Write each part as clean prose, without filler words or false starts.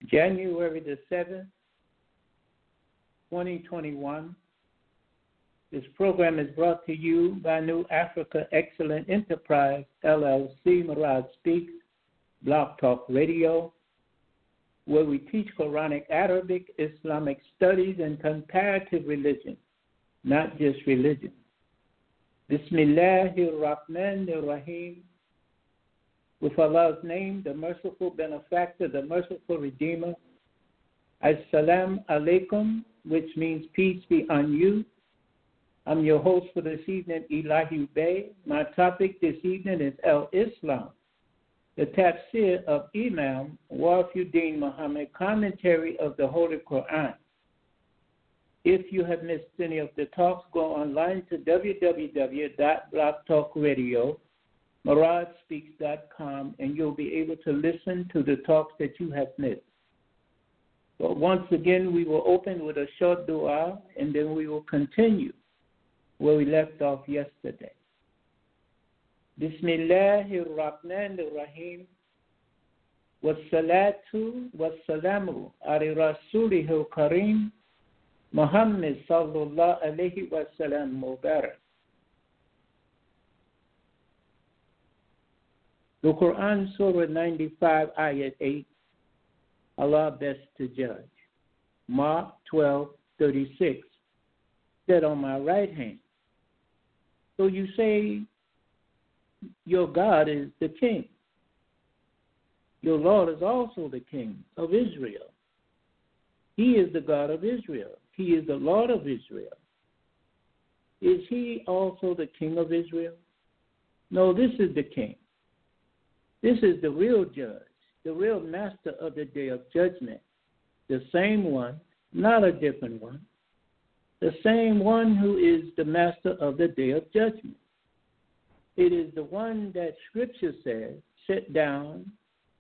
January the 7th, 2021. This program is brought to you by New Africa Excellent Enterprise, LLC, Murad Speaks, Blog Talk Radio, where we teach Quranic, Arabic, Islamic studies, and comparative religion, not just religion. Bismillahirrahmanirrahim. With Allah's name, the merciful benefactor, the merciful redeemer. As-salam alaikum, which means peace be on you. I'm your host for this evening, Elahi Bey. My topic this evening is Al-Islam, the tafsir of Imam Wafiuddin Muhammad, commentary of the Holy Quran. If you have missed any of the talks, go online to www.blogtalkradio.muradspeaks.com and you'll be able to listen to the talks that you have missed. But once again, we will open with a short dua and then we will continue where we left off yesterday. Bismillahirrahmanirrahim. Wassalatu wassalamu ala rasulihil kareem Muhammad sallallahu alayhi wa sallam mubarak. The Quran, Surah 95, Ayat 8, Allah best to judge. Mark 12:36, said on my right hand. So you say your God is the king. Your Lord is also the king of Israel. He is the God of Israel. He is the Lord of Israel. Is he also the king of Israel? No, this is the king. This is the real judge, the real master of the day of judgment. The same one, not a different one. The same one who is the master of the day of judgment. It is the one that Scripture says, sit down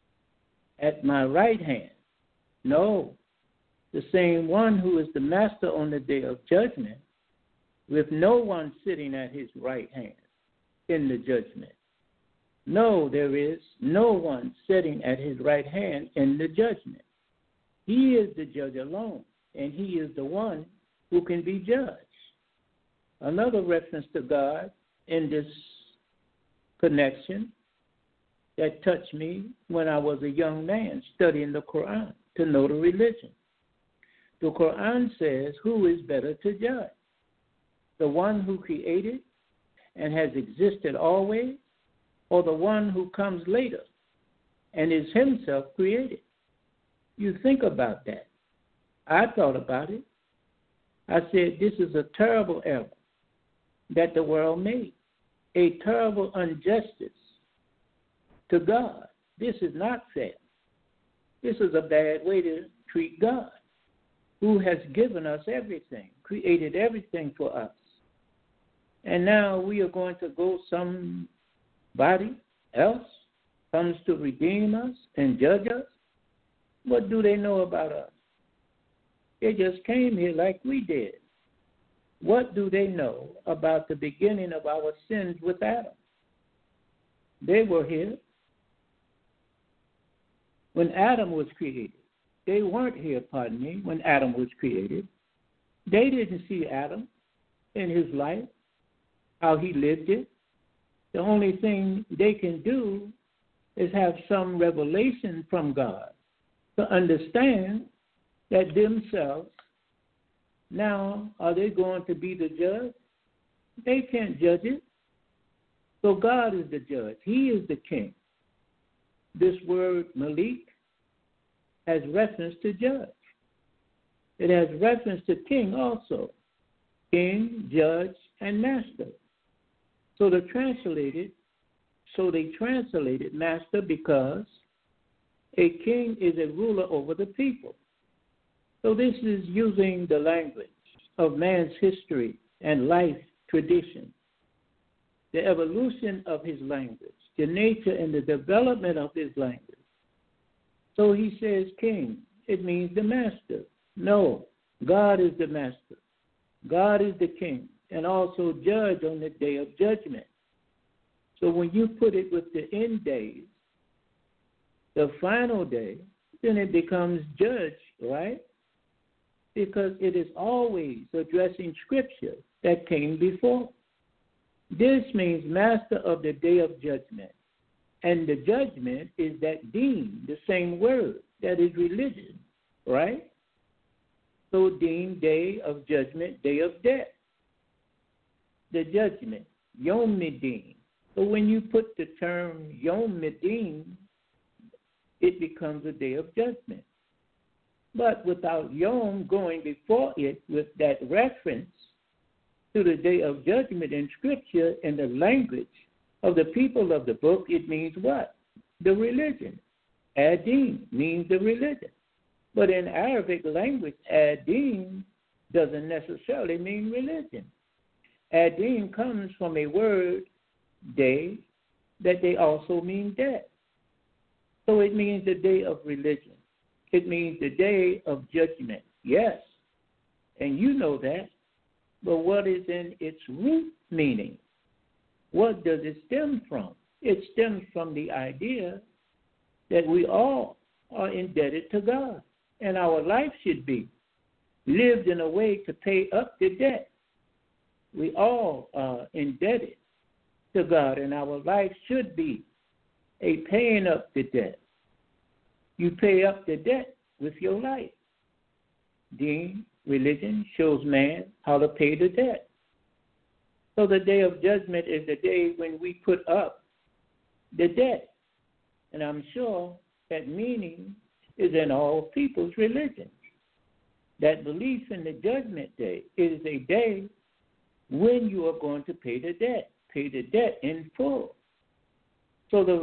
at my right hand. No, the same one who is the master on the day of judgment, with no one sitting at his right hand in the judgment. No, there is no one sitting at his right hand in the judgment. He is the judge alone, and he is the one who can be judged. Another reference to God in this connection that touched me when I was a young man studying the Quran to know the religion. The Quran says, who is better to judge? The one who created and has existed always, or the one who comes later and is himself created? You think about that. I thought about it. I said, this is a terrible error that the world made, a terrible injustice to God. This is not fair. This is a bad way to treat God, who has given us everything, created everything for us. And now we are going to go somebody else comes to redeem us and judge us. What do they know about us? They just came here like we did. What do they know about the beginning of our sins with Adam? They were here when Adam was created. They weren't here, when Adam was created. They didn't see Adam in his life, how he lived it. The only thing they can do is have some revelation from God to understand that themselves, now, are they going to be the judge? They can't judge it. So God is the judge. He is the king. This word Malik has reference to judge. It has reference to king also. King, judge, and master. So they translated master because a king is a ruler over the people. So this is using the language of man's history and life tradition, the evolution of his language, the nature and the development of his language. So he says king, it means the master. No, God is the master. God is the king and also judge on the day of judgment. So when you put it with the end days, the final day, then it becomes judge, right? Because it is always addressing Scripture that came before. This means master of the day of judgment. And the judgment is that deen, the same word, that is religion, right? So deen, day of judgment, day of death. The judgment, Yom Midin. So when you put the term Yom Midin, it becomes a day of judgment. But without Yom going before it with that reference to the day of judgment in Scripture and the language of the people of the book, it means what? The religion. Adin means the religion. But in Arabic language, Adin doesn't necessarily mean religion. Adin comes from a word, day, that they also mean death. So it means the day of religion. It means the day of judgment. Yes, and you know that. But what is in its root meaning? What does it stem from? It stems from the idea that we all are indebted to God, and our life should be lived in a way to pay up the debt. We all are indebted to God, and our life should be a paying up the debt. You pay up the debt with your life. Deen, religion, shows man how to pay the debt. So the day of judgment is the day when we put up the debt. And I'm sure that meaning is in all people's religions. That belief in the judgment day is a day when you are going to pay the debt in full. So the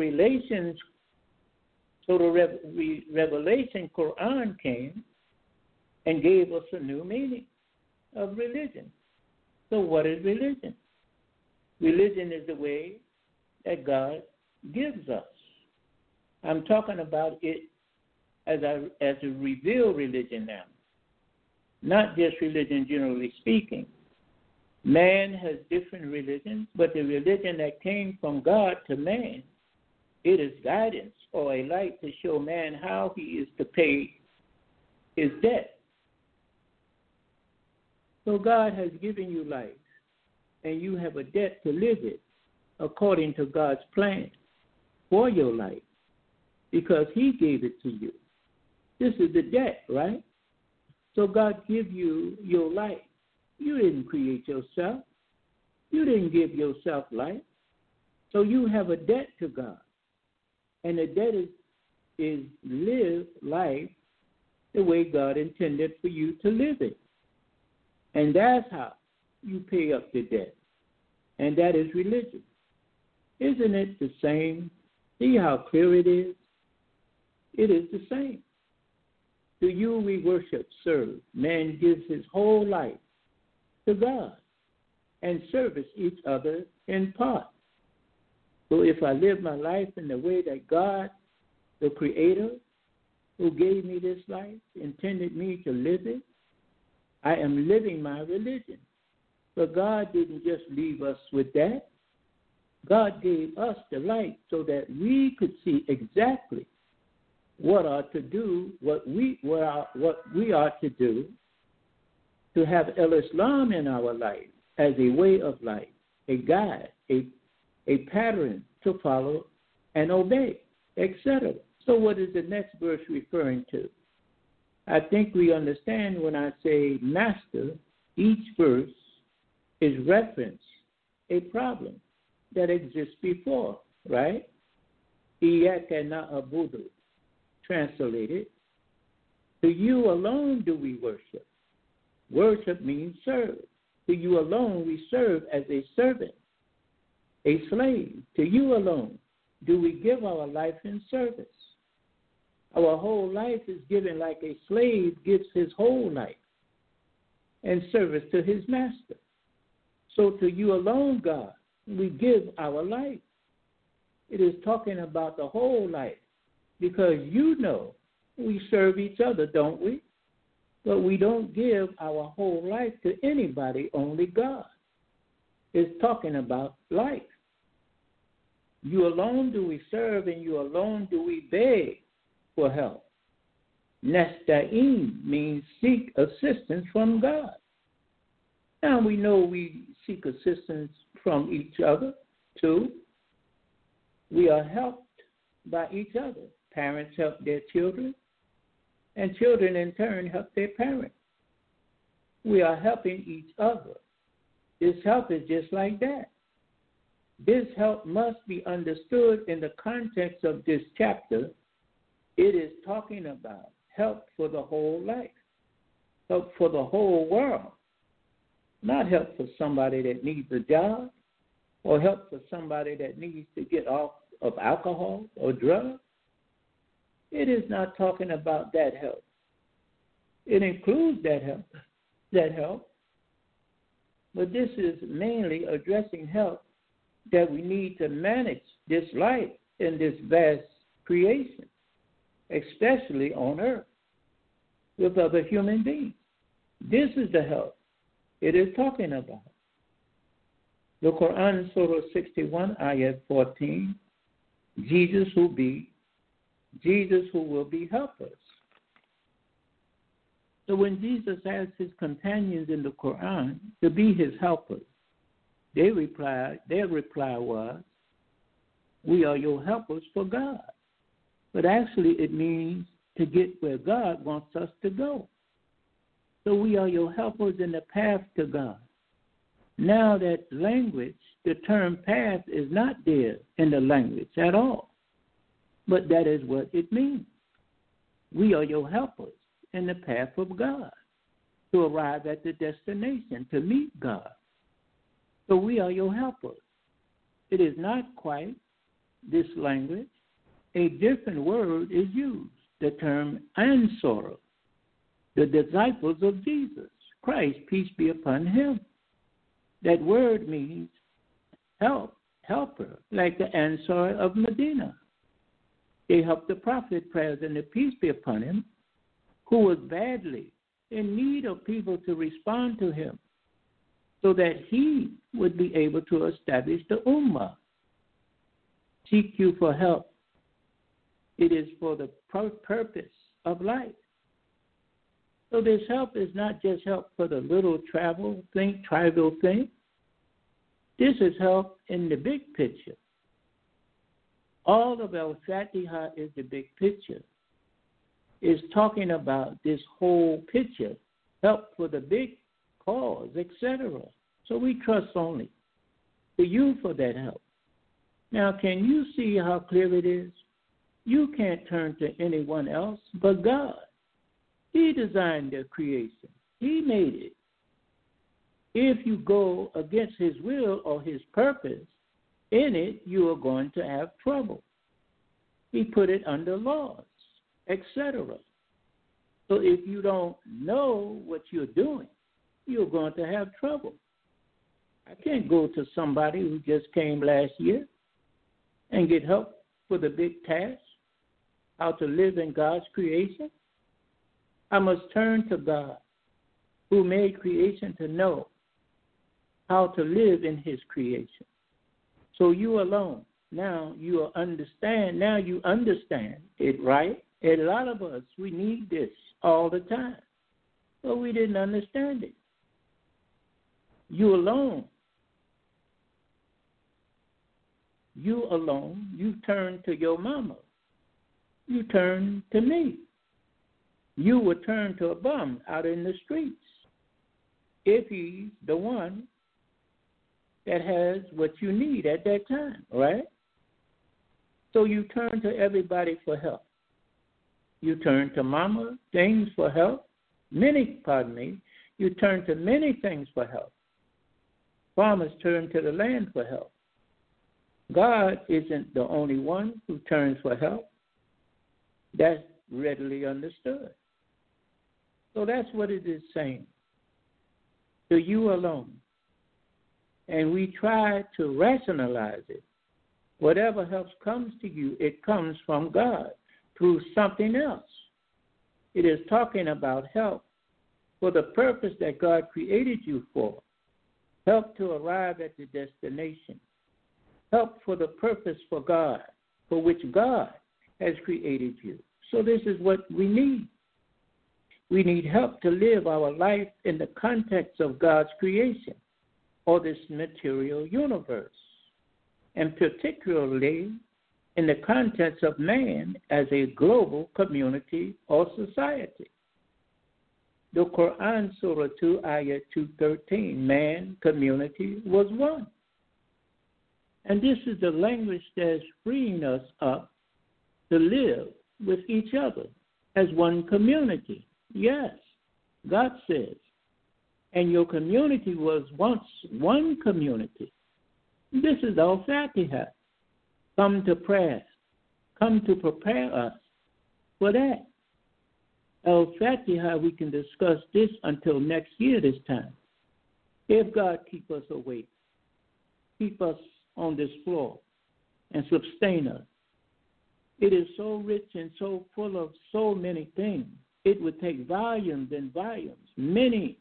Revelation Quran came and gave us a new meaning of religion. So what is religion? Religion is the way that God gives us. I'm talking about it as a revealed religion now, not just religion generally speaking. Man has different religions, but the religion that came from God to man, it is guidance or a light to show man how he is to pay his debt. So God has given you life, and you have a debt to live it according to God's plan for your life, because he gave it to you. This is the debt, right? So God give you your life. You didn't create yourself. You didn't give yourself life. So you have a debt to God. And the debt is live life the way God intended for you to live it. And that's how you pay up the debt. And that is religion. Isn't it the same? See how clear it is? It is the same. To you we worship, serve. Man gives his whole life to God and service each other in part. So if I live my life in the way that God, the Creator, who gave me this life, intended me to live it, I am living my religion. But God didn't just leave us with that. God gave us the light so that we could see exactly what are to do, what we are to do to have El-Islam in our life as a way of life, a guide, a pattern to follow and obey, etc. So what is the next verse referring to? I think we understand when I say master, each verse is reference a problem that exists before, right? Iyaka na'budu, translated, to you alone do we worship. Worship means serve. To you alone we serve as a servant, a slave. To you alone do we give our life in service. Our whole life is given like a slave gives his whole life in service to his master. So to you alone, God, we give our life. It is talking about the whole life, because you know we serve each other, don't we? But we don't give our whole life to anybody, only God. It's talking about life. You alone do we serve, and you alone do we beg for help. Nasta'in means seek assistance from God. Now we know we seek assistance from each other too. We are helped by each other. Parents help their children, and children in turn help their parents. We are helping each other. This help is just like that. This help must be understood in the context of this chapter. It is talking about help for the whole life, help for the whole world, not help for somebody that needs a job or help for somebody that needs to get off of alcohol or drugs. It is not talking about that help. It includes that help, but this is mainly addressing help that we need to manage this life in this vast creation, especially on earth, with other human beings. This is the help it is talking about. The Quran, Surah 61, Ayat 14, Jesus who will be helpers. So when Jesus asked his companions in the Quran to be his helpers, their reply was, we are your helpers for God. But actually it means to get where God wants us to go. So we are your helpers in the path to God. Now that language, the term path is not there in the language at all. But that is what it means. We are your helpers in the path of God to arrive at the destination, to meet God. So we are your helpers. It is not quite this language. A different word is used, the term Ansar, the disciples of Jesus Christ, peace be upon him. That word means help, helper, like the Ansar of Medina. They helped the prophet, praise and the peace be upon him, who was badly in need of people to respond to him so that he would be able to establish the Ummah. Seek you for help. It is for the purpose of life. So this help is not just help for the little tribal thing. This is help in the big picture. All of Al-Fatiha is the big picture. It's talking about this whole picture, help for the big cause, etc. So we trust only to you for that help. Now, can you see how clear it is? You can't turn to anyone else but God. He designed the creation. He made it. If you go against his will or his purpose in it, you are going to have trouble. He put it under laws, etc. So if you don't know what you're doing, you're going to have trouble. I can't go to somebody who just came last year and get help for the big task, how to live in God's creation. I must turn to God, who made creation, to know how to live in his creation. So you alone, now you understand it, right? A lot of us, we need this all the time, but we didn't understand it. You alone, you turn to your mama. You turn to me. You would turn to a bum out in the streets if he's the one that has what you need at that time, right? So you turn to everybody for help. You turn to mama things for help. You turn to many things for help. Farmers turn to the land for help. God isn't the only one who turns for help. That's readily understood. So that's what it is saying. To you alone. And we try to rationalize it. Whatever help comes to you, it comes from God through something else. It is talking about help for the purpose that God created you for. Help to arrive at the destination. Help for the purpose for God, for which God has created you. So this is what we need. We need help to live our life in the context of God's creation or this material universe, and particularly in the context of man as a global community or society. The Quran, Surah 2, Ayah 213, man, community was one. And this is the language that's freeing us up to live with each other as one community. Yes, God says. And your community was once one community. This is Al-Fatiha. Come to prayer. Come to prepare us for that. Al-Fatiha, we can discuss this until next year this time. If God keep us awake, keep us on this floor, and sustain us. It is so rich and so full of so many things. It would take volumes and volumes. Many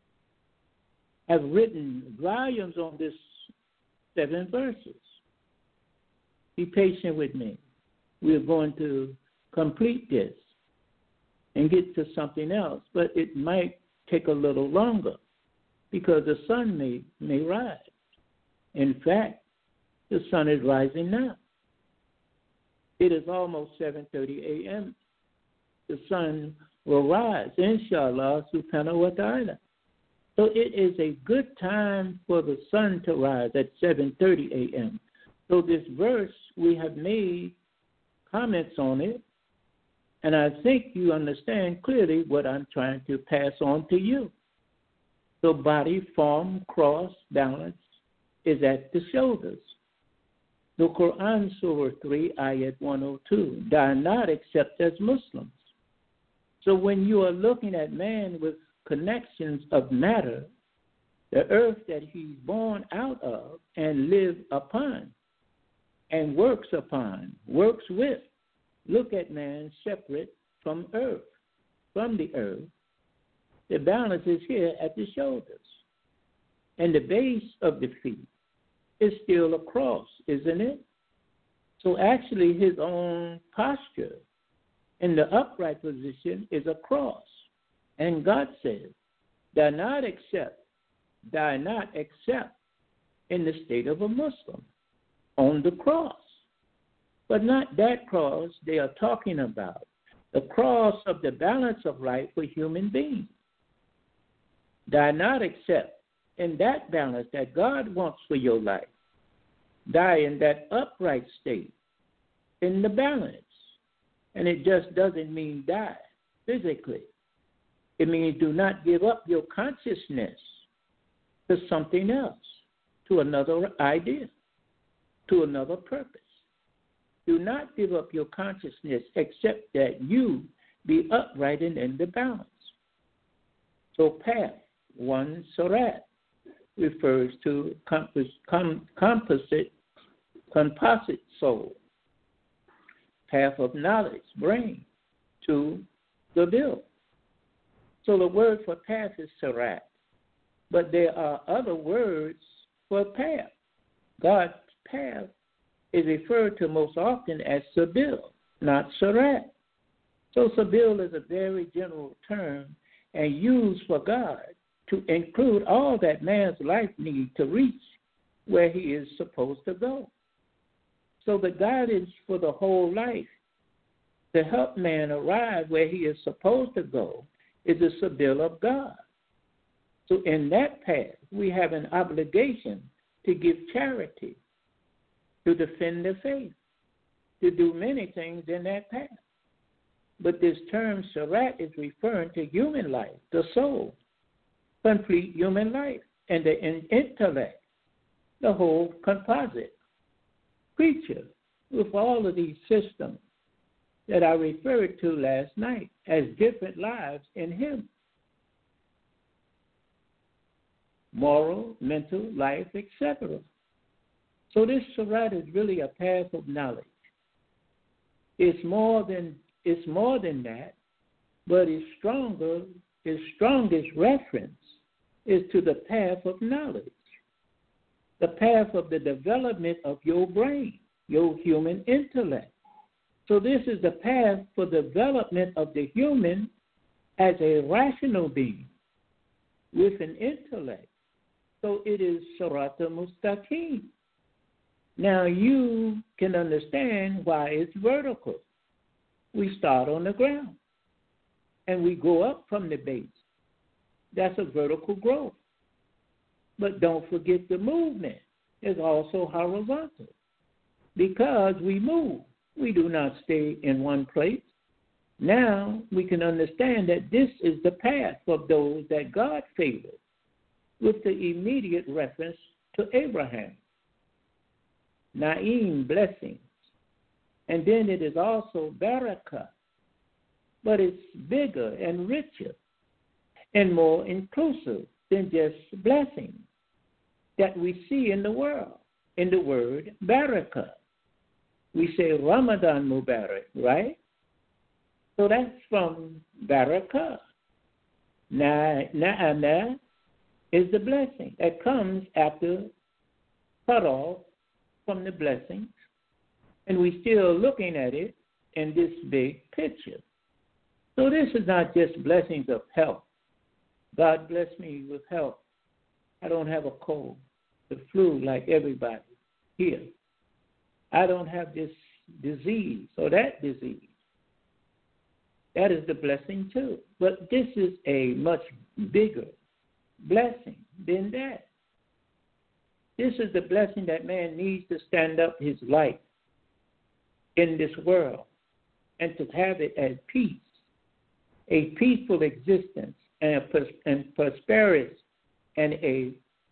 have written volumes on this 7 verses. Be patient with me. We're going to complete this and get to something else, but it might take a little longer because the sun may rise. In fact, the sun is rising now. It is almost 7:30 a.m. The sun will rise, inshallah, subhanahu wa ta'ala. So it is a good time for the sun to rise at 7:30 a.m. So this verse, we have made comments on it, and I think you understand clearly what I'm trying to pass on to you. So body, form, cross, balance is at the shoulders. The Quran, Surah 3, Ayat 102, die not except as Muslims. So when you are looking at man with connections of matter, the earth that he's born out of and lives upon and works upon, works with, look at man separate from earth, from the earth. The balance is here at the shoulders. And the base of the feet is still a cross, isn't it? So actually his own posture in the upright position is a cross. And God says, die not except in the state of a Muslim, on the cross. But not that cross they are talking about, the cross of the balance of life for human beings. Die not except in that balance that God wants for your life. Die in that upright state, in the balance. And it just doesn't mean die physically. It means do not give up your consciousness to something else, to another idea, to another purpose. Do not give up your consciousness except that you be upright and in the balance. So path, one surat, refers to composite soul. Path of knowledge, brain, to the will. So the word for path is surat, but there are other words for path. God's path is referred to most often as sabil, not surat. So sabil is a very general term and used for God to include all that man's life needs to reach where he is supposed to go. So the guidance for the whole life to help man arrive where he is supposed to go is the sabil of God. So in that path, we have an obligation to give charity, to defend the faith, to do many things in that path. But this term surat is referring to human life, the soul, complete human life, and the intellect, the whole composite creature, with all of these systems that I referred to last night as different lives in him. Moral, mental, life, etc. So this surat is really a path of knowledge. It's more than that, but its strongest reference is to the path of knowledge, the path of the development of your brain, your human intellect. So this is the path for development of the human as a rational being with an intellect. So it is Sirat al-Mustaqim. Now you can understand why it's vertical. We start on the ground and we go up from the base. That's a vertical growth. But don't forget the movement is also horizontal because we move. We do not stay in one place. Now we can understand that this is the path of those that God favored with the immediate reference to Abraham. Na'im, blessings. And then it is also barakah, but it's bigger and richer and more inclusive than just blessings that we see in the world, in the word barakah. We say Ramadan Mubarak, right? So that's from barakah. Na'amah is the blessing that comes after cut off from the blessings, and we're still looking at it in this big picture. So this is not just blessings of health. God bless me with health. I don't have a cold, the flu like everybody here. I don't have this disease or that disease. That is the blessing too. But this is a much bigger blessing than that. This is the blessing that man needs to stand up his life in this world and to have it at peace, a peaceful existence and prosperous and a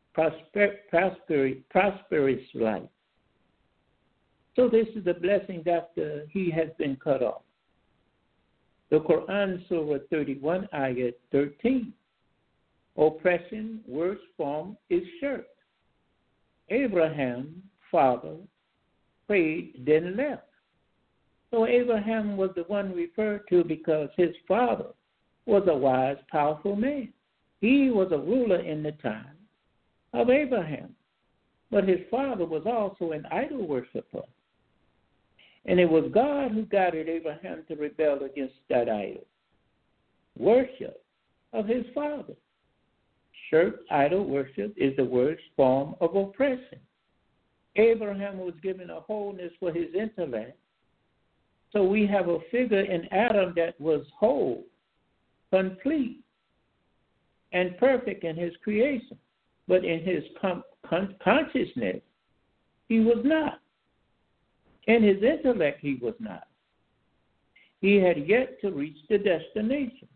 prosperous life. So this is the blessing after he has been cut off. The Quran, Surah 31, Ayat 13. Oppression, worst form, is shirk. Abraham, father, prayed, then left. So Abraham was the one referred to because his father was a wise, powerful man. He was a ruler in the time of Abraham. But his father was also an idol worshiper. And it was God who guided Abraham to rebel against that idol worship of his father. Shirk, idol worship, is the worst form of oppression. Abraham was given a wholeness for his intellect. So we have a figure in Adam that was whole, complete, and perfect in his creation. But in his consciousness, he was not. In his intellect, he was not. He had yet to reach the destination.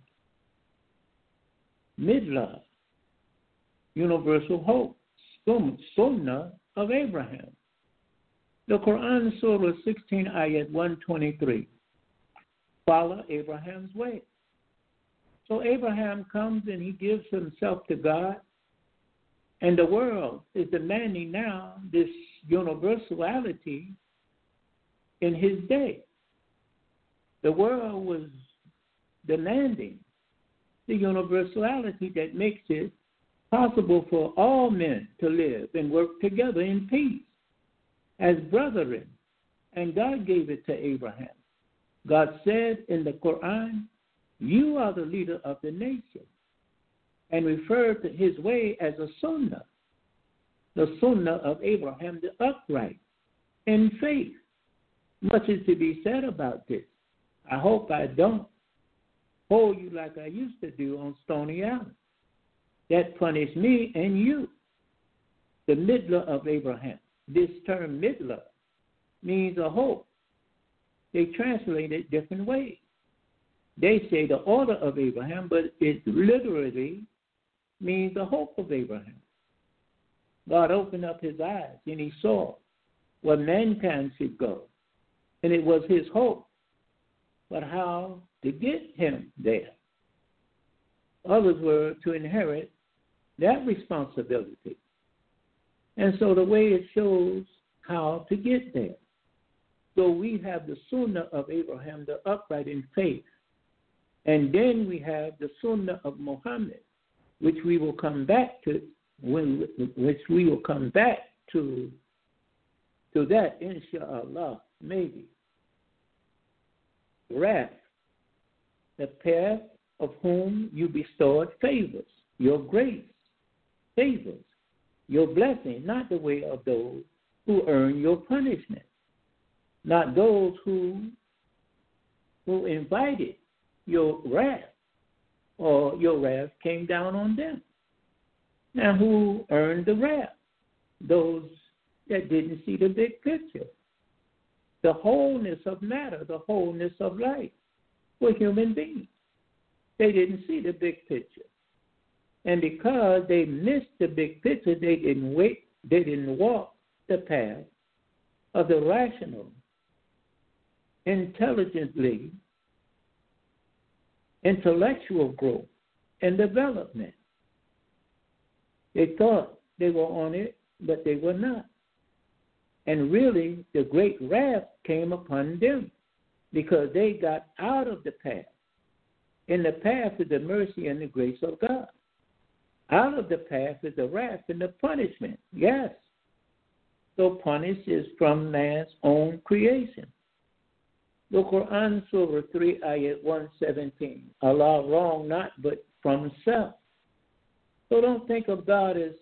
Midlah, universal hope, Sunnah of Abraham. The Quran, Surah 16, Ayat 123. Follow Abraham's way. So Abraham comes and he gives himself to God, and the world is demanding now this universality in his day. The world was demanding the universality that makes it possible for all men to live and work together in peace as brethren. And God gave it to Abraham. God said in the Quran, you are the leader of the nation, and referred to his way as a sunnah, the sunnah of Abraham the upright in faith. Much is to be said about this. I hope I don't hold you like I used to do on Stony Island. That punished me and you. The midlah of Abraham. This term midlah means a hope. They translate it different ways. They say the order of Abraham, but it literally means the hope of Abraham. God opened up his eyes and he saw where mankind should go. And it was his hope, but how to get him there. Others were to inherit that responsibility. And so the way it shows how to get there. So we have the sunnah of Abraham, the upright in faith. And then we have the sunnah of Muhammad, which we will come back to, to that, inshallah, maybe. Wrath, the path of whom you bestowed favors, your grace, favors, your blessing, not the way of those who earn your punishment, not those who invited your wrath, or your wrath came down on them. Now, who earned the wrath? Those that didn't see the big picture, the wholeness of matter, the wholeness of life for human beings. They didn't see the big picture. And because they missed the big picture, they didn't walk the path of the rational, intelligently, intellectual growth and development. They thought they were on it, but they were not. And really, the great wrath came upon them because they got out of the path. In the path is the mercy and the grace of God. Out of the path is the wrath and the punishment. Yes. So punish is from man's own creation. The Quran, Surah 3, Ayat 117. Allah wrong not but from self. So don't think of God as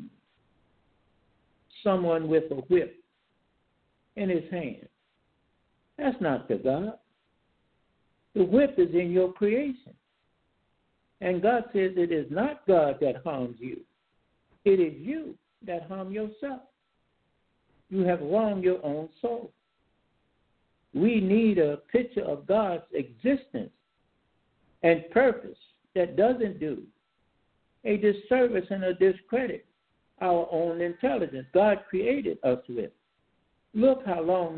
someone with a whip in his hand. That's not the God. The whip is in your creation. And God says it is not God that harms you. It is you that harm yourself. You have wronged your own soul. We need a picture of God's existence and purpose that doesn't do a disservice and a discredit our own intelligence God created us with. Look how long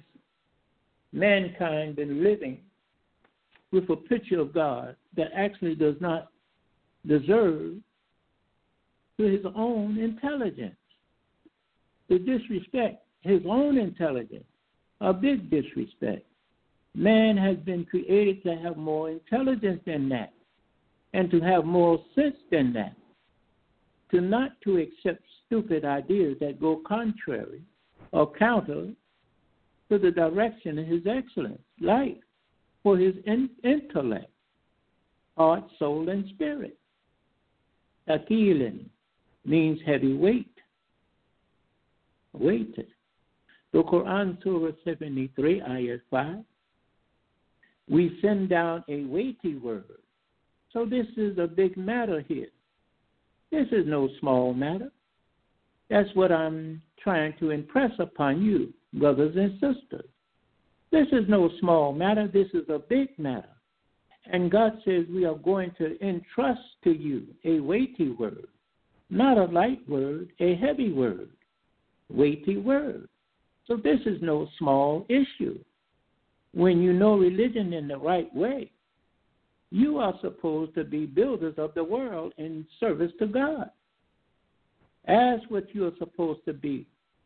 mankind been living with a picture of God that actually does not deserve to his own intelligence. To disrespect his own intelligence, a big disrespect. Man has been created to have more intelligence than that and to have more sense than that, to not to accept stupid ideas that go contrary or counter to the direction of his excellence, life, for his intellect, heart, soul, and spirit. Thaqilin means heavy weight. Weighted. The Quran, Surah 73, Ayat 5. We send down a weighty word. So this is a big matter here. This is no small matter. That's what I'm trying to impress upon you, brothers and sisters. This is no small matter. This is a big matter. And God says we are going to entrust to you a weighty word, not a light word, a heavy word, weighty word. So this is no small issue. When you know religion in the right way, you are supposed to be builders of the world in service to God. That's what you are supposed to be.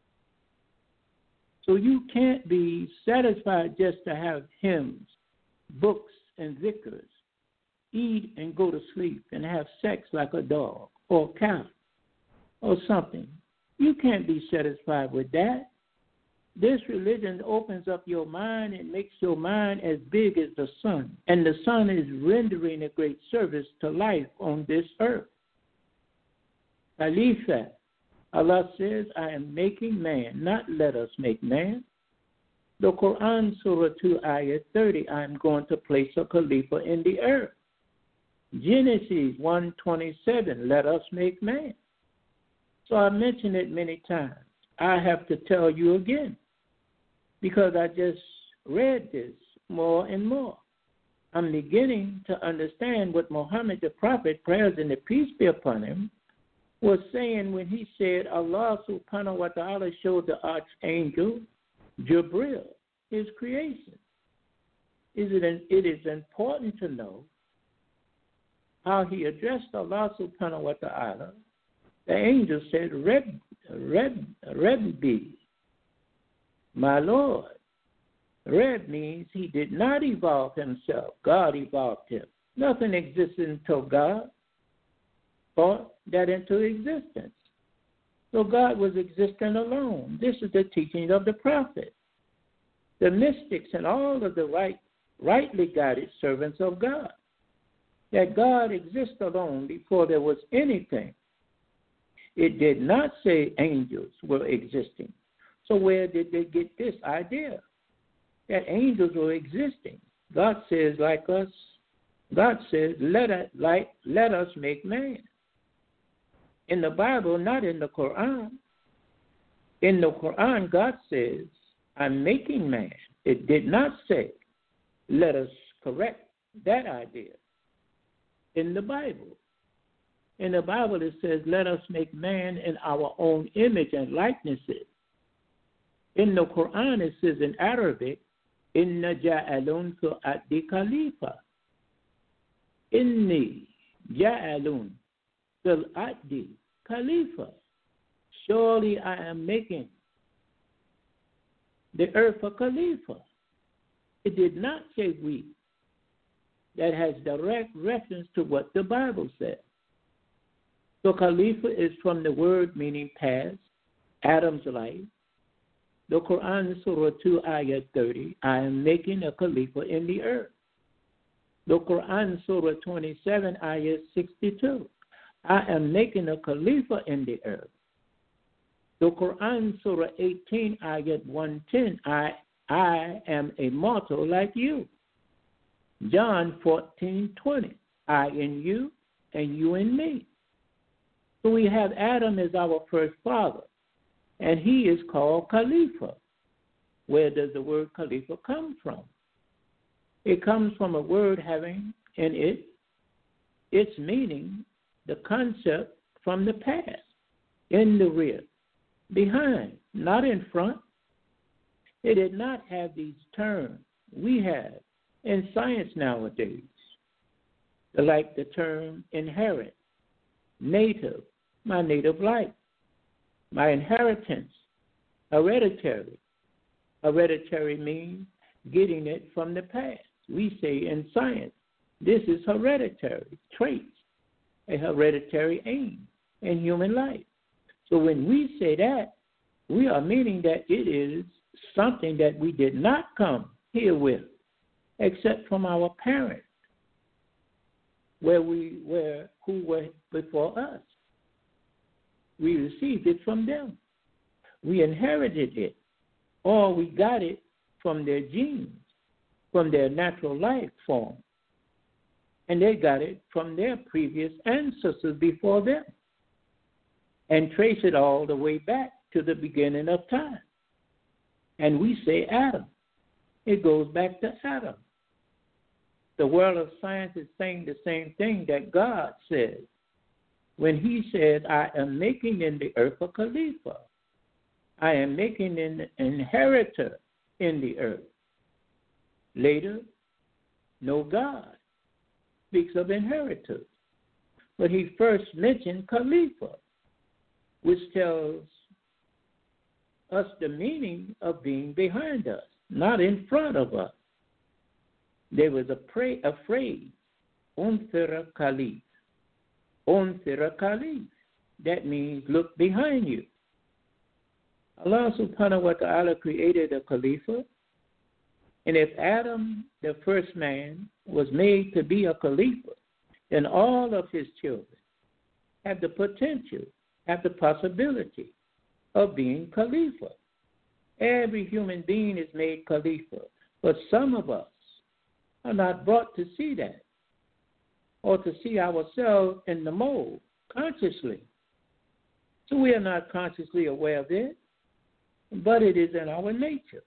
So you can't be satisfied just to have hymns, books, and zikrs, eat and go to sleep and have sex like a dog or a cow or something. You can't be satisfied with that. This religion opens up your mind and makes your mind as big as the sun. And the sun is rendering a great service to life on this earth. Khalifa, Allah says, I am making man, not let us make man. The Quran, Surah 2, Ayat 30, I am going to place a Khalifa in the earth. Genesis 1:27, let us make man. So I mentioned it many times. I have to tell you again, because I just read this more and more. I'm beginning to understand what Muhammad the Prophet, prayers and the peace be upon him, was saying when he said Allah subhanahu wa ta'ala showed the archangel Jibril his creation. It is important to know how he addressed Allah subhanahu wa ta'ala. The angel said, Rebbe, my Lord. Reb means he did not evolve himself. God evolved him. Nothing existed until God brought that into existence. So God was existing alone. This is the teaching of the prophet. The mystics and all of the rightly guided servants of God. that God exists alone before there was anything. It did not say angels were existing. So where did they get this idea that angels were existing? God says, like us, God says, let us make man. In the Bible, not in the Quran. In the Quran, God says, I'm making man. It did not say, let us correct that idea. In the Bible. In the Bible, it says, let us make man in our own image and likenesses. In the Quran, it says in Arabic, Inna ja'alun fi khalifa. Inni ja'alun fil addi khalifa. Surely I am making the earth a khalifa. It did not say we. That has direct reference to what the Bible says. So khalifa is from the word meaning past, Adam's life. The Quran, Surah 2, Ayat 30, I am making a khalifa in the earth. The Quran, Surah 27, Ayat 62, I am making a khalifa in the earth. The Quran, Surah 18, Ayat 110, I am a mortal like you. John 14:20, I in you and you in me. So we have Adam as our first father, and he is called Khalifa. Where does the word Khalifa come from? It comes from a word having in it its meaning, the concept from the past, in the rear, behind, not in front. It did not have these terms we have in science nowadays, like the term inherent, native, my native life, my inheritance, hereditary. Hereditary means getting it from the past. We say in science, this is hereditary traits, a hereditary aim in human life. So when we say that, we are meaning that it is something that we did not come here with, except from our parents, who were before us. We received it from them. We inherited it, or we got it from their genes, from their natural life form. And they got it from their previous ancestors before them, and trace it all the way back to the beginning of time. And we say Adam. It goes back to Adam. The world of science is saying the same thing that God said when he said, I am making in the earth a Khalifa. I am making an inheritor in the earth. Later, no God speaks of inheritors. But he first mentioned Khalifa, which tells us the meaning of being behind us, not in front of us. There was a phrase, Unthira Khalif. Unthira Khalif. That means look behind you. Allah subhanahu wa ta'ala created a Khalifa, and if Adam, the first man, was made to be a Khalifa, then all of his children have the potential, have the possibility of being Khalifa. Every human being is made Khalifa, but some of us are not brought to see that, or to see ourselves in the mold consciously. So we are not consciously aware of it, but it is in our nature.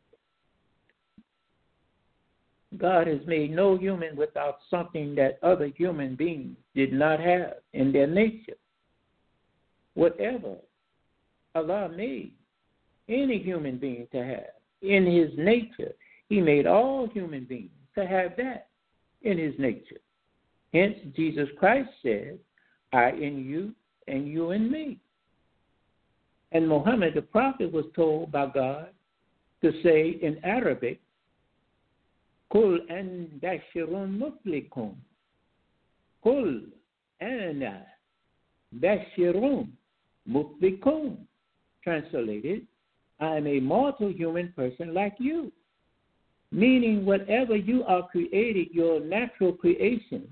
God has made no human without something that other human beings did not have in their nature. Whatever Allah made any human being to have in his nature, he made all human beings to have that in his nature. Hence, Jesus Christ said, I in you and you in me. And Muhammad, the prophet, was told by God to say in Arabic, Kul an bashirun muflikum. Kul ana bashirun muflikum. Translated, I am a mortal human person like you. Meaning whatever you are created, your natural creation,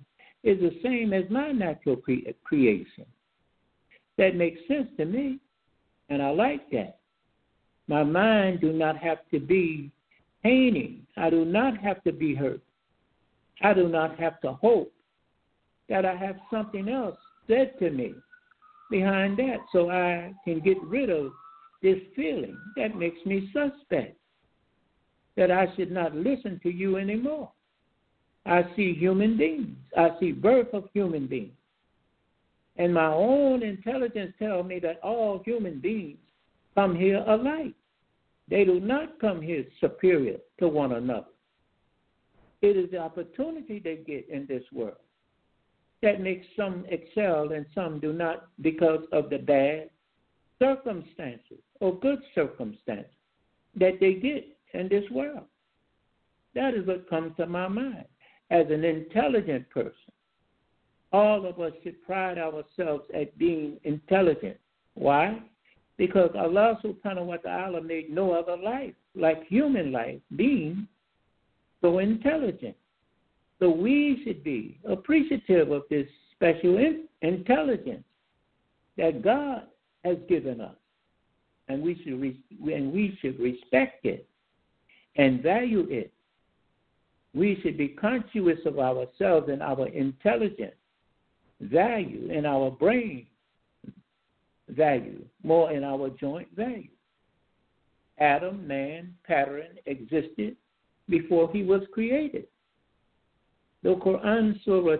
is the same as my natural creation. That makes sense to me, and I like that. My mind do not have to be painting. I do not have to be hurt. I do not have to hope that I have something else said to me behind that so I can get rid of this feeling that makes me suspect that I should not listen to you anymore. I see human beings. I see birth of human beings. And my own intelligence tells me that all human beings come here alike. They do not come here superior to one another. It is the opportunity they get in this world that makes some excel and some do not because of the bad circumstances or good circumstances that they get in this world. That is what comes to my mind. As an intelligent person, all of us should pride ourselves at being intelligent. Why? Because Allah subhanahu wa ta'ala made no other life, like human life, being so intelligent. So we should be appreciative of this special intelligence that God has given us. And we should respect it and value it. We should be conscious of ourselves and our intelligence value and our brain value, more in our joint value. Adam, man, pattern existed before he was created. The Quran Surah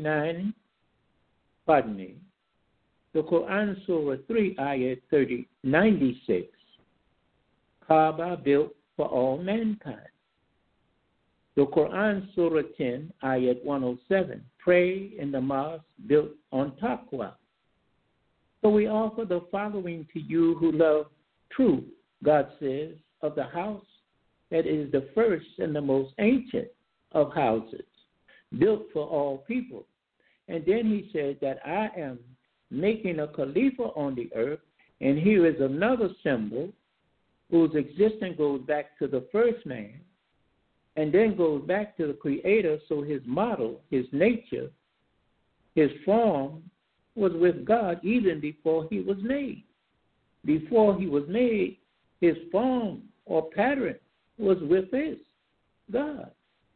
3, Ayat 96, Kaaba built for all mankind. The Quran Surah 10, Ayat 107, pray in the mosque built on taqwa. So we offer the following to you who love truth, God says, of the house that is the first and the most ancient of houses, built for all people. And then he said that I am making a Khalifa on the earth, and here is another symbol whose existence goes back to the first man, and then goes back to the Creator, so his model, his nature, his form was with God even before he was made. Before he was made, his form or pattern was with his God.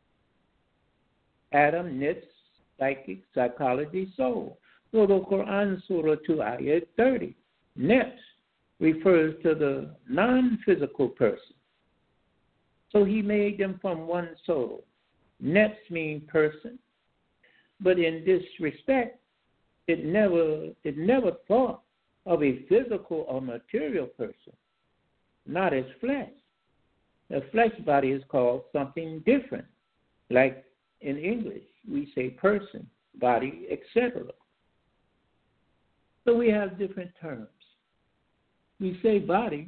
Adam knits psychic, psychology, soul. So the Quran Surah 2, Ayat 30, nets refers to the non-physical person. So he made them from one soul. Nets mean person. But in this respect, it never thought of a physical or material person, not as flesh. The flesh body is called something different. Like in English, we say person, body, etc. So we have different terms. We say body,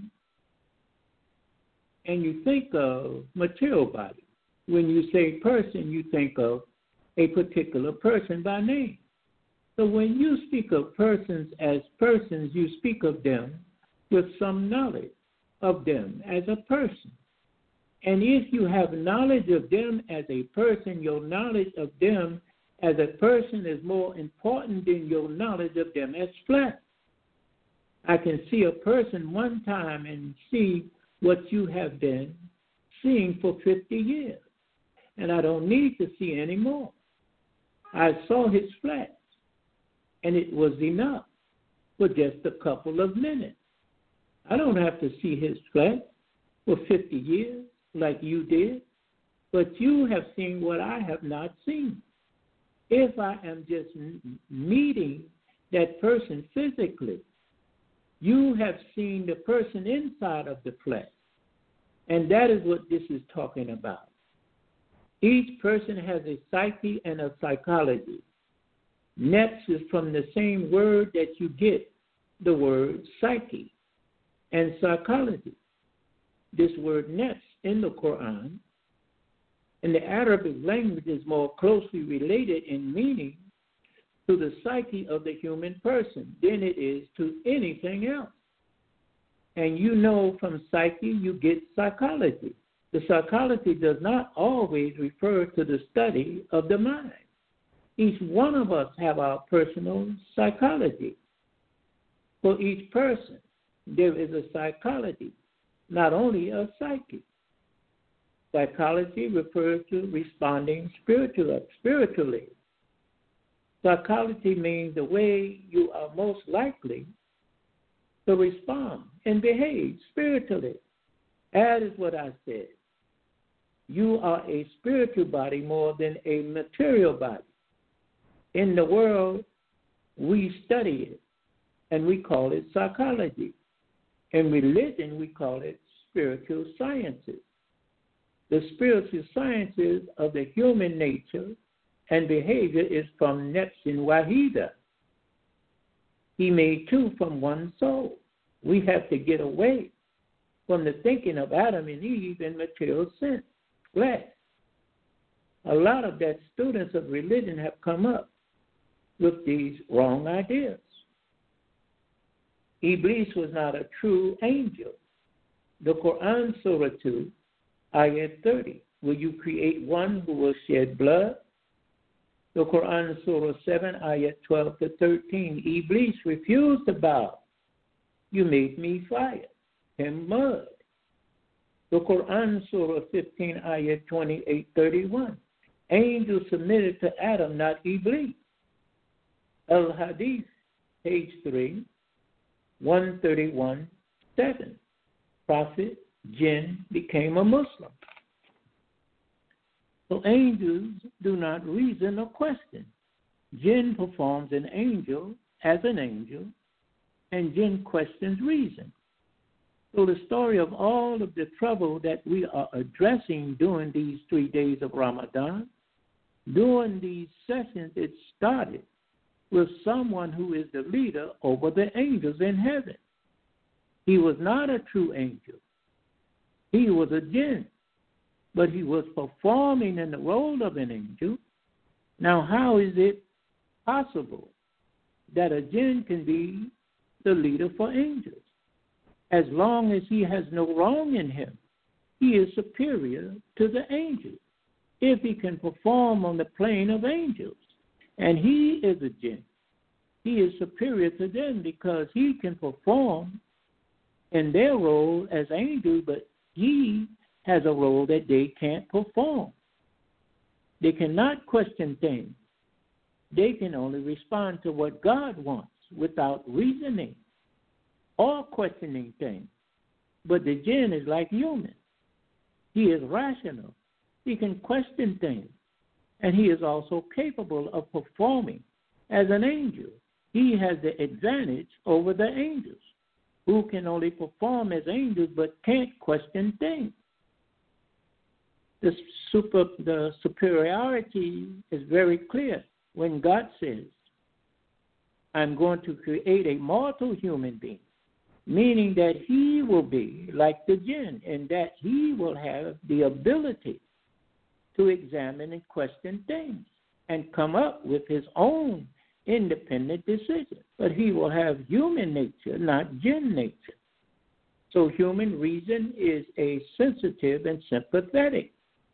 and you think of material body. When you say person, you think of a particular person by name. So when you speak of persons as persons, you speak of them with some knowledge of them as a person. And if you have knowledge of them as a person, your knowledge of them as a person is more important than your knowledge of them as flesh. I can see a person one time and see what you have been seeing for 50 years. And I don't need to see any more. I saw his flesh, and it was enough for just a couple of minutes. I don't have to see his flesh for 50 years like you did, but you have seen what I have not seen. If I am just meeting that person physically, you have seen the person inside of the flesh. And that is what this is talking about. Each person has a psyche and a psychology. Nets is from the same word that you get the word psyche and psychology. This word nets in the Quran, in the Arabic language, is more closely related in meaning to the psyche of the human person than it is to anything else. And you know from psyche you get psychology. The psychology does not always refer to the study of the mind. Each one of us have our personal psychology. For each person, there is a psychology, not only a psyche. Psychology refers to responding spiritually. Psychology means the way you are most likely to respond and behave spiritually. That is what I said. You are a spiritual body more than a material body. In the world, we study it, and we call it psychology. In religion, we call it spiritual sciences. The spiritual sciences of the human nature and behavior is from Nefsin Wahida. He made two from one soul. We have to get away from the thinking of Adam and Eve in material sense, flesh. A lot of that students of religion have come up with these wrong ideas. Iblis was not a true angel. The Quran, Surah 2, Ayat 30. Will you create one who will shed blood? The Quran, Surah 7, Ayat 12 to 13. Iblis refused to bow. You made me fire, him mud. The Quran, Surah 15, Ayat 28, 31. Angels submitted to Adam, not Iblis. Al-Hadith, page 3, 131, 7. Prophet Jinn became a Muslim. So angels do not reason or question. Jinn performs an angel as an angel, and Jinn questions reason. So the story of all of the trouble that we are addressing during these 3 days of Ramadan, during these sessions, it started with someone who is the leader over the angels in heaven. He was not a true angel. He was a jinn, but he was performing in the role of an angel. Now, how is it possible that a jinn can be the leader for angels? As long as he has no wrong in him, he is superior to the angels if he can perform on the plane of angels. And he is a jinn. He is superior to them because he can perform in their role as angels, but he has a role that they can't perform. They cannot question things. They can only respond to what God wants without reasoning or questioning things. But the jinn is like human. He is rational. He can question things. And he is also capable of performing as an angel. He has the advantage over the angels, who can only perform as angels but can't question things. The superiority is very clear when God says, I'm going to create a mortal human being, meaning that he will be like the jinn and that he will have the ability to examine and question things and come up with his own independent decision. But he will have human nature, not jinn nature. So human reason is a sensitive and sympathetic.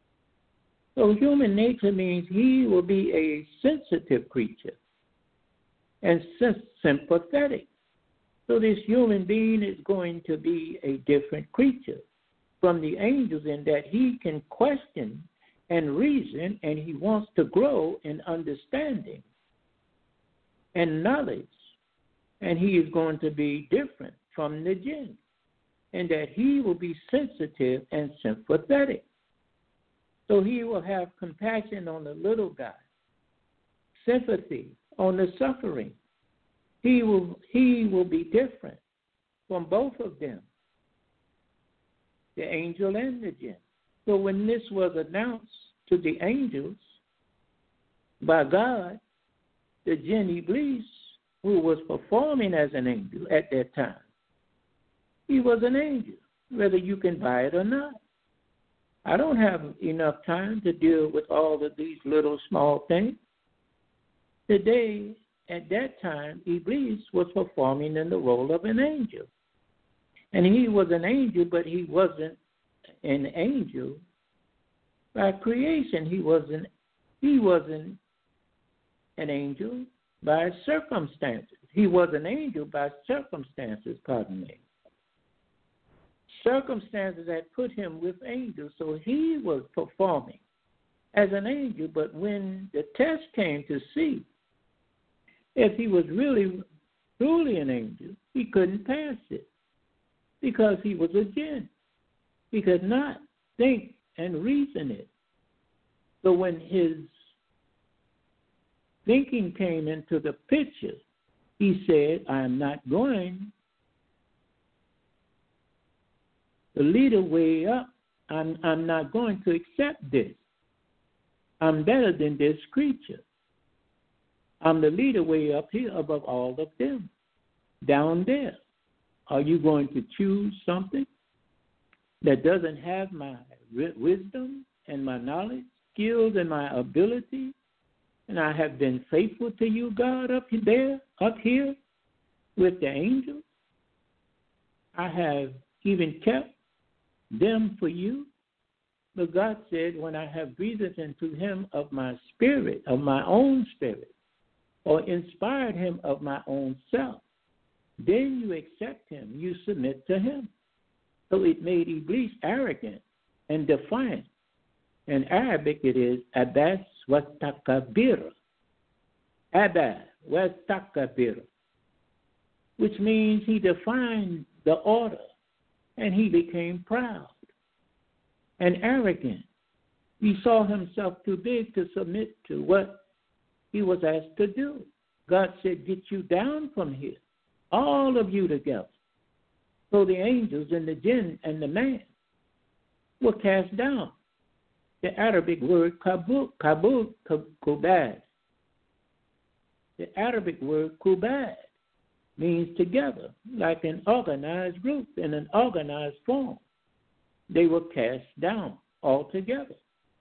So human nature means he will be a sensitive creature and sympathetic. So this human being is going to be a different creature from the angels in that he can question and reason, and he wants to grow in understanding and knowledge. And he is going to be different from the jinn in that he will be sensitive and sympathetic. So he will have compassion on the little guy, sympathy on the suffering. He will be different from both of them, the angel and the jinn. So when this was announced to the angels by God, the jinn Iblis, who was performing as an angel at that time, he was an angel, whether you can buy it or not. I don't have enough time to deal with all of these little small things. Today, at that time, Iblis was performing in the role of an angel. And he was an angel, but he wasn't an angel by creation. He wasn't an angel by circumstances. He was an angel by circumstances, pardon me. Circumstances had put him with angels, so he was performing as an angel. But when the test came to see if he was really, truly an angel, he couldn't pass it because he was a jinn. He could not think and reason it. So when his thinking came into the picture, he said, I am not going to lead a way up. I'm not going to accept this. I'm better than this creature. I'm the leader way up here above all of them. Down there, are you going to choose something that doesn't have my wisdom and my knowledge, skills and my ability? And I have been faithful to you, God, up here with the angels. I have even kept them for you. But God said, when I have breathed into him of my spirit, of my own spirit, or inspired him of my own self, then you accept him, you submit to him. So it made Iblis arrogant and defiant. In Arabic it is Abbas wastakabir. Abbas wastakabir, which means he defined the order and he became proud and arrogant. He saw himself too big to submit to what he was asked to do. God said, get you down from here, all of you together. So the angels and the jinn and the man were cast down. The Arabic word kubad. The Arabic word kubad means together, like an organized group in an organized form. They were cast down altogether.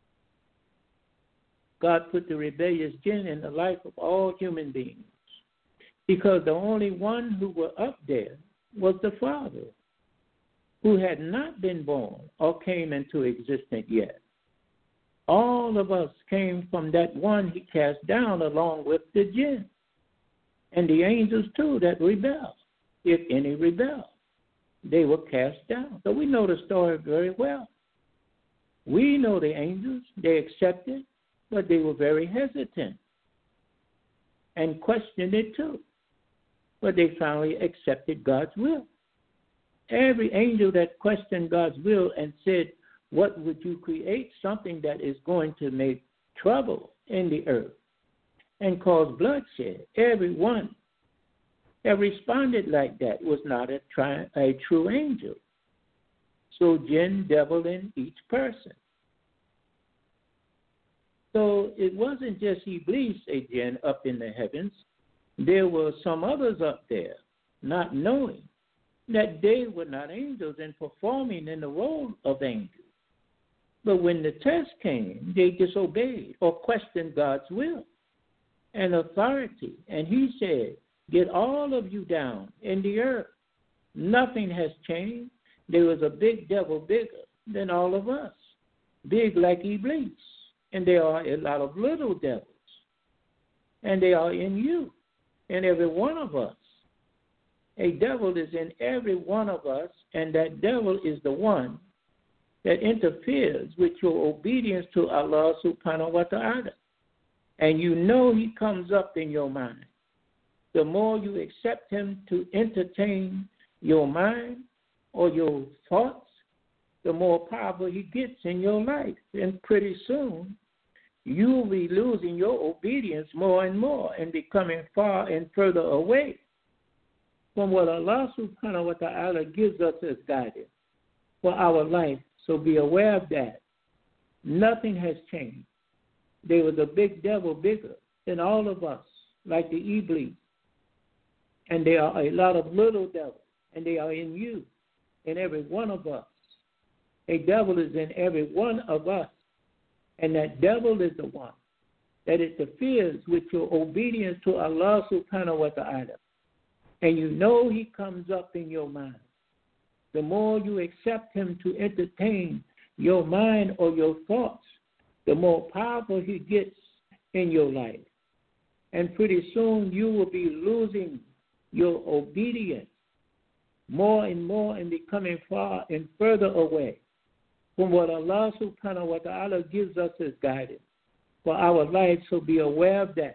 God put the rebellious jinn in the life of all human beings because the only one who was up there was the Father, who had not been born or came into existence yet. All of us came from that one he cast down along with the jinn and the angels too that rebelled, if any rebelled. They were cast down. So we know the story very well. We know the angels, they accepted, but they were very hesitant and questioned it too. But they finally accepted God's will. Every angel that questioned God's will and said, what would you create? Something that is going to make trouble in the earth and cause bloodshed. Everyone that responded like that was not a true angel. So jinn, devil in each person. So it wasn't just Iblis, a jinn, up in the heavens. There were some others up there, not knowing that they were not angels and performing in the role of angels. But when the test came, they disobeyed or questioned God's will and authority. And he said, get all of you down in the earth. Nothing has changed. There was a big devil bigger than all of us, big like Iblis. And there are a lot of little devils. And they are in you, in every one of us. A devil is in every one of us, and that devil is the one that interferes with your obedience to Allah subhanahu wa ta'ala. And you know he comes up in your mind. The more you accept him to entertain your mind or your thoughts, the more powerful he gets in your life. And pretty soon, you'll be losing your obedience more and more and becoming far and further away from what Allah subhanahu wa ta'ala gives us as guidance for our life. So be aware of that. Nothing has changed. There was a big devil bigger than all of us, like the Iblis. And there are a lot of little devils, and they are in you, in every one of us. A devil is in every one of us, and that devil is the one that interferes with your obedience to Allah subhanahu wa ta'ala. And you know he comes up in your mind. The more you accept him to entertain your mind or your thoughts, the more powerful he gets in your life. And pretty soon you will be losing your obedience more and more and becoming far and further away from what Allah subhanahu wa ta'ala gives us as guidance for our life. So be aware of that.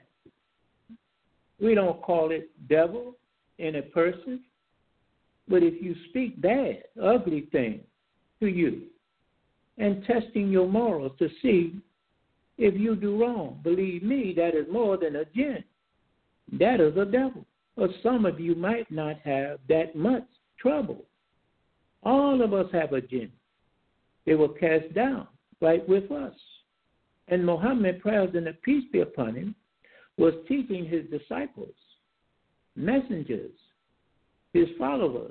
We don't call it devil in a person, but if you speak bad, ugly things to you and testing your morals to see if you do wrong, believe me, that is more than a jinn. That is a devil. Or some of you might not have that much trouble. All of us have a jinn. They were cast down right with us. And Muhammad, praise and peace be upon him, was teaching his disciples, messengers, his followers.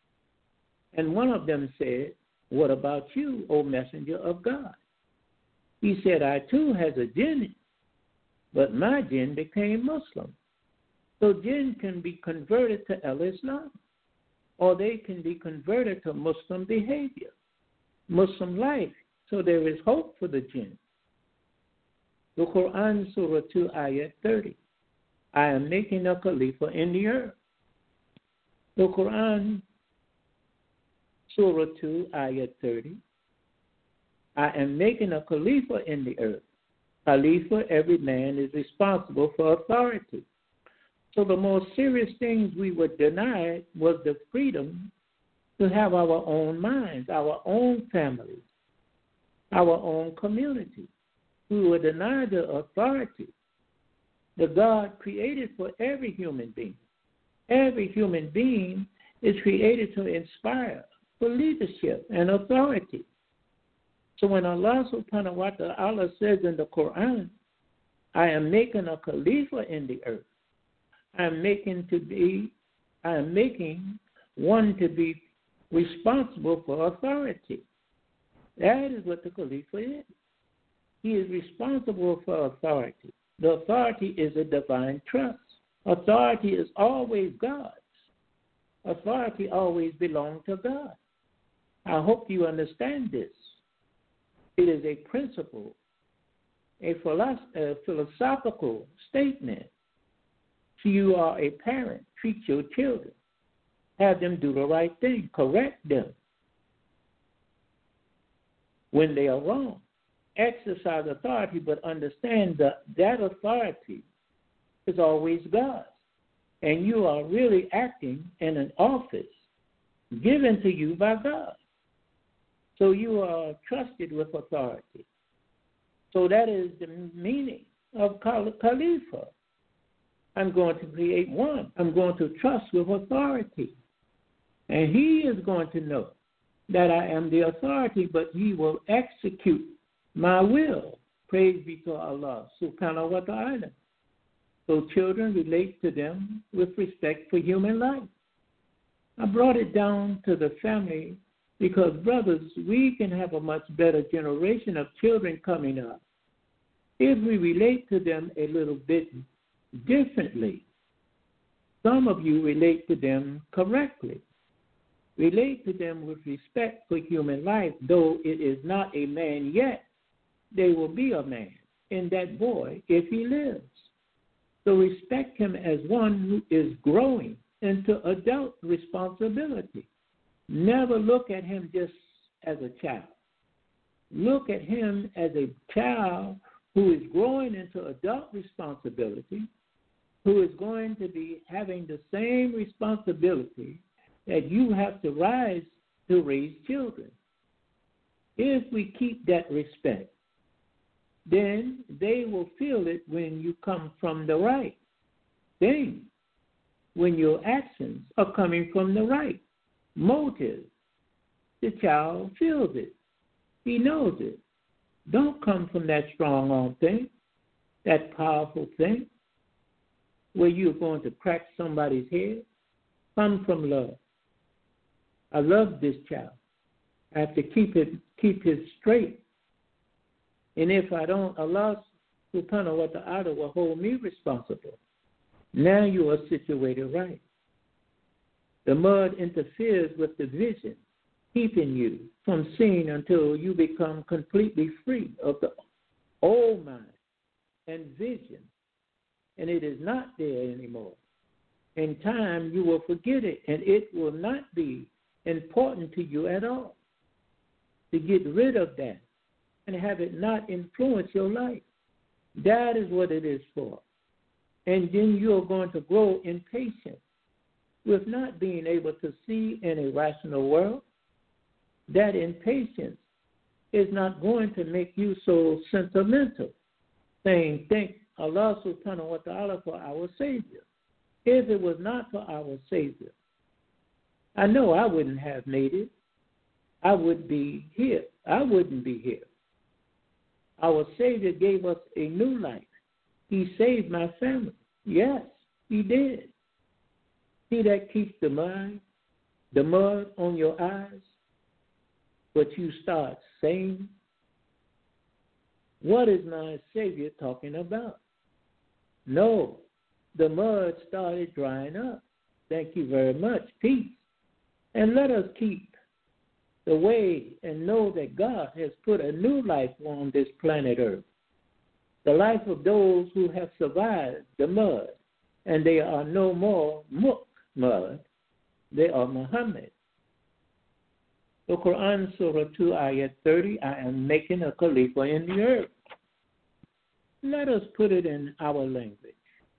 And one of them said, "What about you, O messenger of God?" He said, "I too has a jinn, but my jinn became Muslim." So jinn can be converted to Islam, or they can be converted to Muslim behavior, Muslim life. So there is hope for the jinn. The Quran, Surah 2, Ayat 30. I am making a Khalifa in the earth. The Quran, Surah 2, Ayat 30. I am making a Khalifa in the earth. Khalifa, every man is responsible for authority. So the most serious things we were denied was the freedom to have our own minds, our own families, our own community. We were denied the authority that God created for every human being. Every human being is created to inspire for leadership and authority. So when Allah subhanahu wa ta'ala says in the Quran, I am making a Khalifa in the earth, I am making one to be responsible for authority. That is what the Khalifa is. He is responsible for authority. The authority is a divine trust. Authority is always God's. Authority always belongs to God. I hope you understand this. It is a principle, a philosophical statement. So you are a parent, treat your children. Have them do the right thing. Correct them when they are wrong. Exercise authority, but understand that authority is always God's. And you are really acting in an office given to you by God. So you are trusted with authority. So that is the meaning of Khalifa. I'm going to create one. I'm going to trust with authority. And he is going to know that I am the authority, but he will execute my will. Praise be to Allah subhanahu wa ta'ala. So children relate to them with respect for human life. I brought it down to the family because, brothers, we can have a much better generation of children coming up if we relate to them a little bit differently. Some of you relate to them correctly. Relate to them with respect for human life. Though it is not a man yet, they will be a man in that boy if he lives. So respect him as one who is growing into adult responsibility. Never look at him just as a child. Look at him as a child who is growing into adult responsibility, who is going to be having the same responsibility that you have to rise to raise children. If we keep that respect, then they will feel it when you come from the right thing, when your actions are coming from the right motive. The child feels it. He knows it. Don't come from that strong-arm thing, that powerful thing, where you're going to crack somebody's head. Come from love. I love this child. I have to keep it straight. And if I don't, Allah subhanahu wa ta'ala will hold me responsible. Now you are situated right. The mud interferes with the vision, keeping you from seeing until you become completely free of the old mind and vision and it is not there anymore. In time, you will forget it, and it will not be important to you at all. To get rid of that and have it not influence your life. That is what it is for. And then you're going to grow in patience with not being able to see in a rational world. That impatience is not going to make you so sentimental, saying, thank Allah subhanahu wa ta'ala for our Savior. If it was not for our Savior, I know I wouldn't have made it. I would be here. I wouldn't be here. Our Savior gave us a new life. He saved my family. Yes, he did. He that keeps the mud on your eyes, but you start saying, what is my Savior talking about? No, the mud started drying up. Thank you very much. Peace. And let us keep the way and know that God has put a new life on this planet Earth. The life of those who have survived the mud. And they are no more mud. They are Muhammad. The Quran, Surah 2, Ayat 30, I am making a Khalifa in the earth. Let us put it in our language.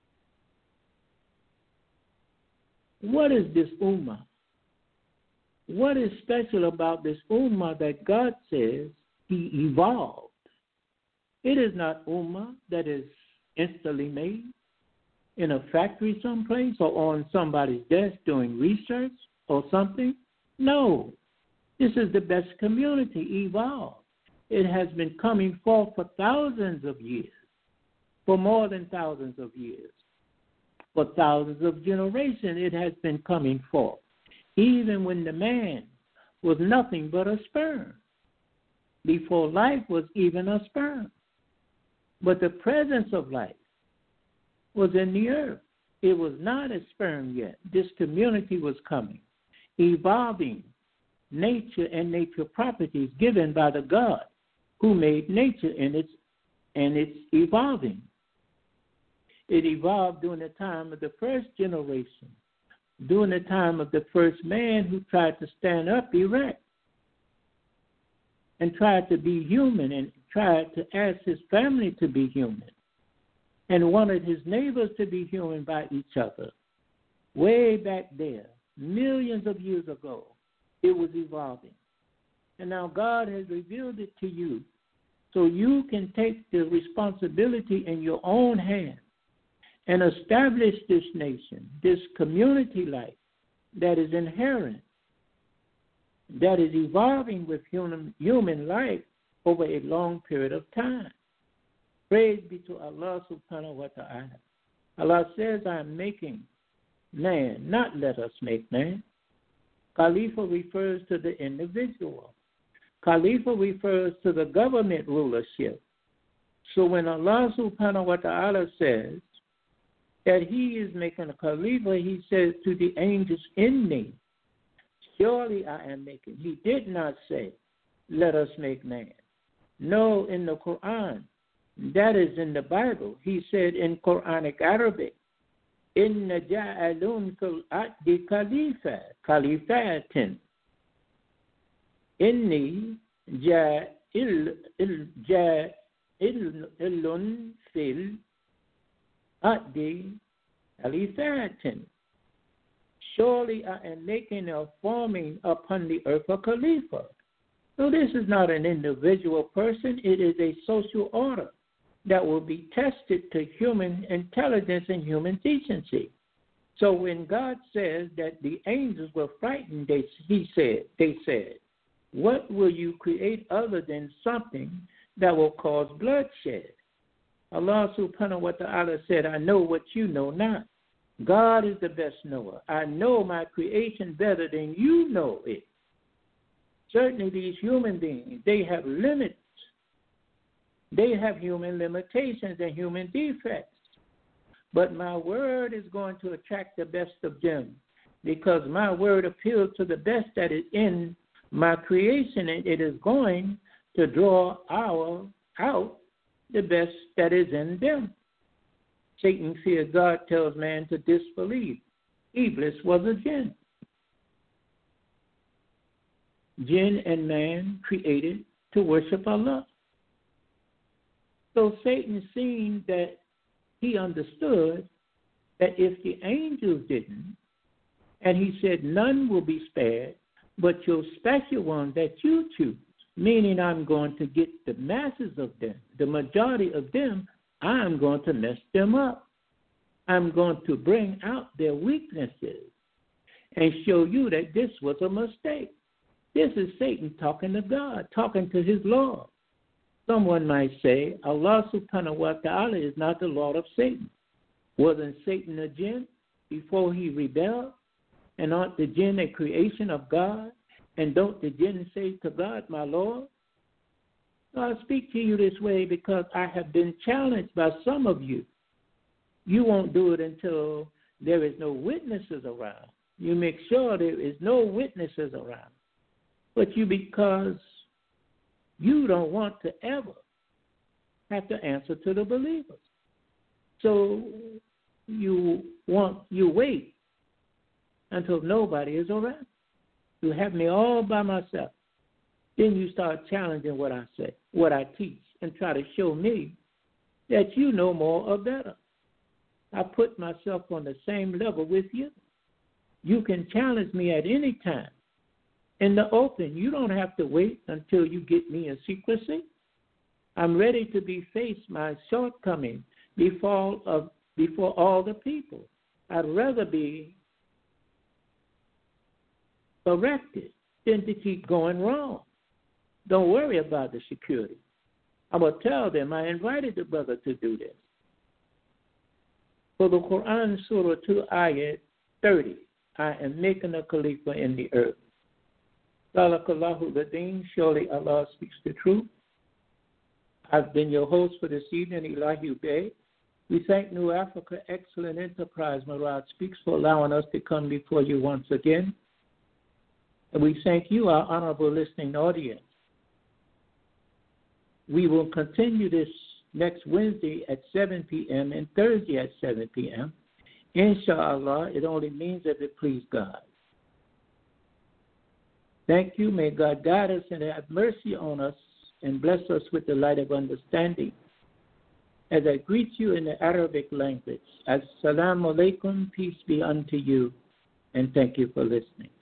What is this ummah? What is special about this ummah that God says he evolved? It is not ummah that is instantly made in a factory someplace or on somebody's desk doing research or something. No. This is the best community evolved. It has been coming forth for thousands of years, for more than thousands of years. For thousands of generations it has been coming forth, even when the man was nothing but a sperm, before life was even a sperm. But the presence of life was in the earth. It was not a sperm yet. This community was coming, evolving nature and nature properties given by the God who made nature and its evolving. It evolved during the time of the first generation, during the time of the first man who tried to stand up erect and tried to be human and tried to ask his family to be human and wanted his neighbors to be human by each other. Way back there, millions of years ago, it was evolving. And now God has revealed it to you so you can take the responsibility in your own hands and establish this nation, this community life that is inherent, that is evolving with human life over a long period of time. Praise be to Allah subhanahu wa ta'ala. Allah says, I am making man, not let us make man. Khalifa refers to the individual. Khalifa refers to the government rulership. So when Allah subhanahu wa ta'ala says that he is making a Khalifa, he says to the angels in me, surely I am making. He did not say, let us make man. No, in the Quran, that is in the Bible. He said in Quranic Arabic, Inna ja'alun fil ardi khalifatin. Inni ja'ilun fil ardi khalifatin. Surely I am making or forming upon the earth a Khalifa. So this is not an individual person. It is a social order that will be tested to human intelligence and human decency. So when God says that the angels were frightened, they said, what will you create other than something that will cause bloodshed? Allah subhanahu wa ta'ala said, I know what you know not. God is the best knower. I know my creation better than you know it. Certainly these human beings, they have limits. They have human limitations and human defects. But my word is going to attract the best of them because my word appeals to the best that is in my creation, and it is going to draw out the best that is in them. Satan feared God tells man to disbelieve. Iblis was a jinn. Jinn and man created to worship Allah. So Satan, seeing that he understood that if the angels didn't, and he said none will be spared, but your special one that you choose, meaning I'm going to get the masses of them, the majority of them, I'm going to mess them up. I'm going to bring out their weaknesses and show you that this was a mistake. This is Satan talking to God, talking to his Lord. Someone might say, Allah subhanahu wa ta'ala is not the Lord of Satan. Wasn't Satan a jinn before he rebelled? And aren't the jinn a creation of God? And don't the jinn say to God, my Lord? So I speak to you this way because I have been challenged by some of you. You won't do it until there is no witnesses around. You make sure there is no witnesses around. But because you don't want to ever have to answer to the believers. So you wait until nobody is around. You have me all by myself. Then you start challenging what I say, what I teach, and try to show me that you know more or better. I put myself on the same level with you. You can challenge me at any time. In the open, you don't have to wait until you get me in secrecy. I'm ready to be faced my shortcomings before all the people. I'd rather be corrected than to keep going wrong. Don't worry about the security. I will tell them I invited the brother to do this. For the Quran, Surah 2, Ayat 30, I am making a Khalifa in the earth. Barakallahu ladeen, surely Allah speaks the truth. I've been your host for this evening, Elahi Bey. We thank New Africa Excellent Enterprise, Murad Speaks, for allowing us to come before you once again. And we thank you, our honorable listening audience. We will continue this next Wednesday at 7 p.m. and Thursday at 7 p.m. Inshallah, it only means if it please God. Thank you. May God guide us and have mercy on us and bless us with the light of understanding. As I greet you in the Arabic language, Assalamu alaikum, peace be unto you, and thank you for listening.